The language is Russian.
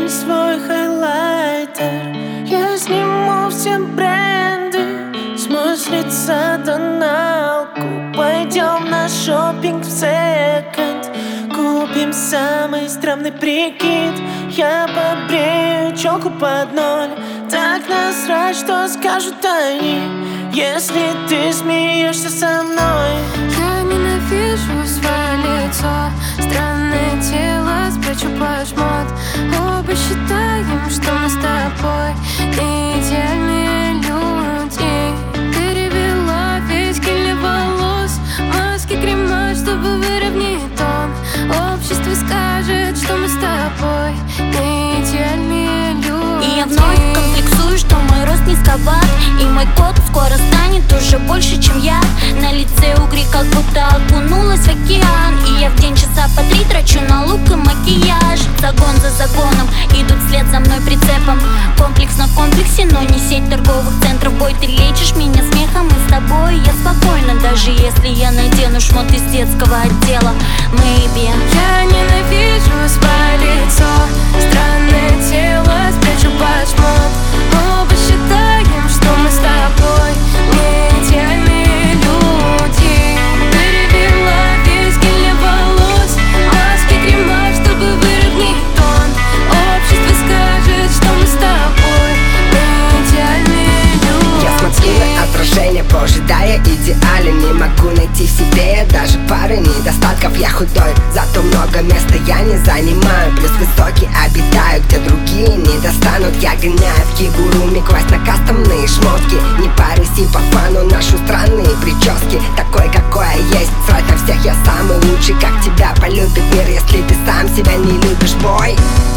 Надень свой хайлайтер, я сниму все бренды, смою с лица тоналку. Пойдем на шопинг в секонд, купим самый стрёмный прикид. Я побрею челку под ноль, так насрать, что скажут они, если ты смеешься со мной. Я ненавижу свое лицо, странное тело, спрячу под шмот. Оба считаем, что мы с тобой не идеальные люди. Перевела весь гель волос, маски, крема, чтобы выровнять тон. Общество скажет, что мы с тобой не идеальные люди. И я вновь комплексую, что мой рост низковат, и мой кот скоро станет уже больше, чем я. На лице угри, как будто окунулась в океан, и я в день часа по 3 трачу на лук и макияж. Загон за загоном идут вслед за мной прицепом. Комплекс на комплексе, но не сеть торговых центров. Бой, ты лечишь меня смехом, и с тобой я спокойна, даже если я надену шмот из детского отдела. Maybe. Я ненавижу свое лицо, странное тело, спрячу под шмот. Оба считаем, что мы с тобой не идеальные люди. Перевела весь гель волос, маски, крема, чтобы выровнять тон. Общество скажет, что мы с тобой не идеальные люди. Я смотрю на отражение, ожидая идеали. Не могу найти в себе даже пары недостатков. Я худой, зато много места я не занимаю. Плюс высокий обитаю, где другие не достанут. Я гоняю в кигуруми, квасть на кастомные шмотки. Не парюсь и по фану ношу странные прически. Такой, какой я есть, срать на всех, я самый лучший. Как тебя полюбит мир, если ты сам себя не любишь, бой?